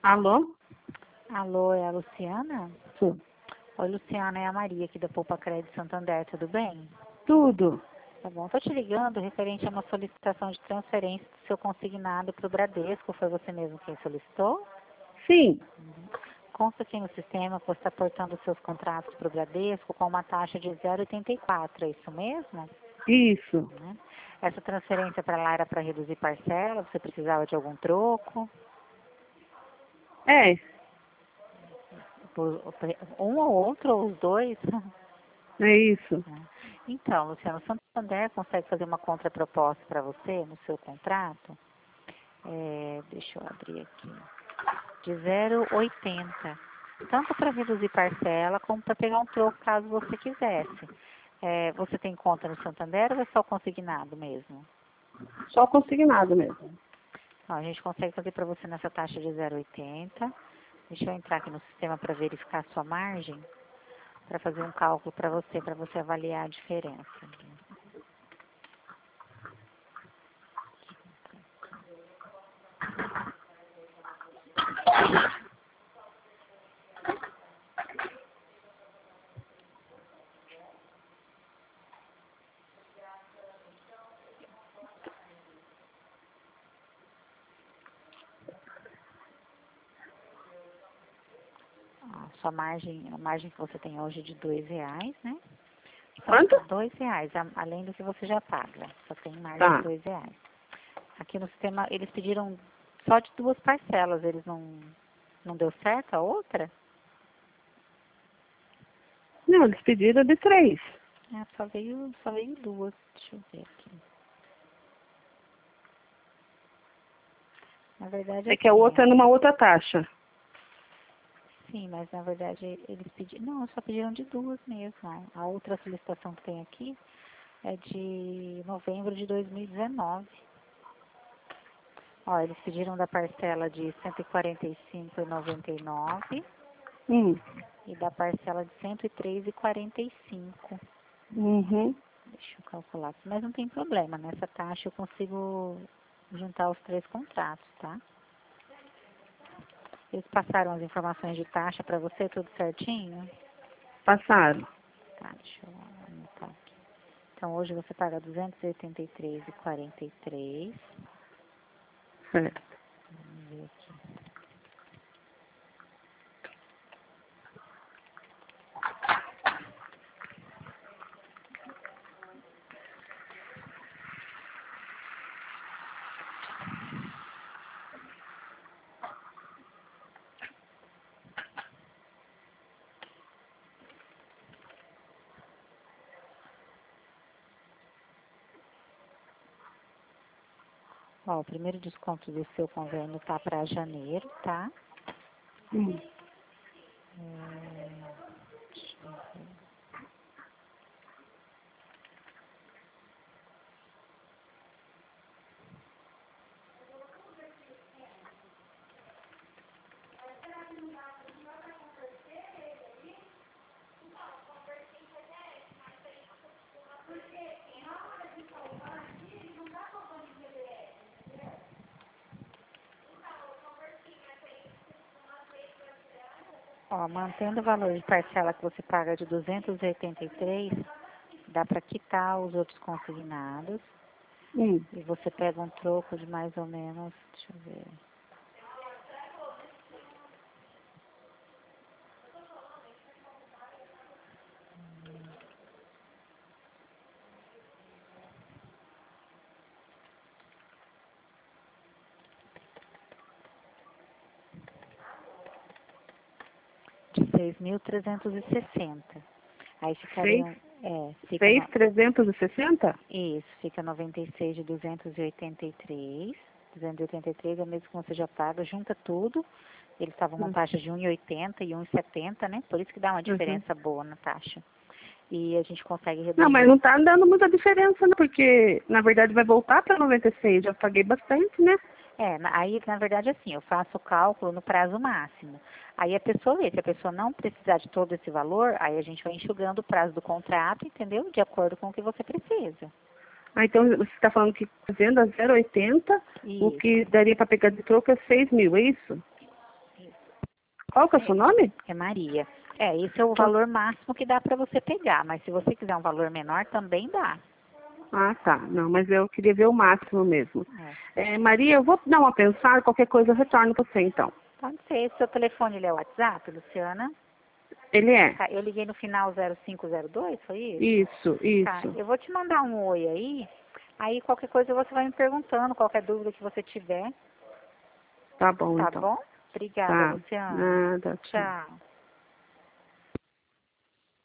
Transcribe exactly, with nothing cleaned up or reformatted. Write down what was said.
Alô? Alô, é a Luciana? Sim. Oi, Luciana, é a Maria aqui da Poupa Crédito Santander, tudo bem? Tudo. Tá bom, tô te ligando referente a uma solicitação de transferência do seu consignado para o Bradesco, foi você mesmo quem solicitou? Sim. Consta aqui no sistema que você está portando seus contratos para o Bradesco com uma taxa de zero vírgula oitenta e quatro, é isso mesmo? Isso. Né? Essa transferência para lá era para reduzir parcela, você precisava de algum troco? É. Por- Um ou outro, ou os dois? É isso. Então, Luciano, o Santander consegue fazer uma contraproposta para você no seu contrato? É, deixa eu abrir aqui. De zero vírgula oitenta. Tanto para reduzir parcela, como para pegar um troco caso você quisesse. É, você tem conta no Santander ou é só consignado mesmo? Só consignado mesmo. Então, a gente consegue fazer para você nessa taxa de zero vírgula oitenta. Deixa eu entrar aqui no sistema para verificar a sua margem, para fazer um cálculo para você, para você avaliar a diferença. A sua margem, a margem que você tem hoje é de dois reais, né? São Quanto? dois reais, a- além do que você já paga. Só tem margem Tá. de dois reais. Aqui no sistema, eles pediram só de duas parcelas, eles não, não deu certo a outra? Não, eles pediram de três. É, só veio, só veio duas. Deixa eu ver aqui. Na verdade, É que a assim, outra é ó. numa outra taxa. Sim, mas na verdade eles pediram. Não, só pediram de duas mesmo. Ó. A outra solicitação que tem aqui é de novembro de dois mil e dezenove. Ó, eles pediram da parcela de cento e quarenta e cinco reais e noventa e nove centavos Hum. e da parcela de cento e três reais e quarenta e cinco centavos. Uhum. Deixa eu calcular aqui, mas não tem problema. Nessa taxa eu consigo juntar os três contratos, tá? Eles passaram as informações de taxa para você, tudo certinho? Passaram. Tá, deixa eu anotar aqui. Então hoje você paga duzentos e oitenta e três reais e quarenta e três centavos. Certo. Vamos ver aqui. Ó, o primeiro desconto do seu convênio tá para janeiro, tá? Hum. É, deixa eu ver. Ó, mantendo o valor de parcela que você paga de duzentos e oitenta e três, dá para quitar os outros consignados Hum. e você pega um troco de mais ou menos, deixa eu ver. De seis mil trezentos e sessenta. Aí Seis? ficariam, é, fica Seis, no, trezentos e sessenta? isso, fica noventa e seis de duzentos e oitenta e três. duzentos e oitenta e três é o mesmo que você já paga, junta tudo. Eles estavam uma Hum. taxa de um e oitenta e um e setenta, né? Por isso que dá uma Uhum. diferença boa na taxa. E a gente consegue Não, mas reduzir. não tá dando muita diferença, não, porque na verdade vai voltar para noventa e seis. Já paguei bastante, né? É, na- aí na verdade assim, eu faço o cálculo no prazo máximo. Aí a pessoa vê, se a pessoa não precisar de todo esse valor, aí a gente vai enxugando o prazo do contrato, entendeu? De acordo com o que você precisa. Ah, então você está falando que fazendo a zero vírgula oitenta, o que Isso, daria para pegar de troco é seis mil, é isso? Qual que é o seu nome? É Maria. É, esse é o valor máximo que dá para você pegar, mas se você quiser um valor menor, também dá. Ah, tá. Não, mas eu queria ver o máximo mesmo. É. É, Maria, eu vou dar uma pensar, qualquer coisa eu retorno para você, então. Pode ser. Seu telefone ele é o WhatsApp, Luciana? Ele é. Tá, eu liguei no final zero cinco zero dois, foi isso? Isso, Tá, isso. eu vou te mandar um oi aí, aí qualquer coisa você vai me perguntando, qualquer dúvida que você tiver, Tá bom, tá então. bom? Obrigada, Tá. Luciana. Nada, tchau. Tchau.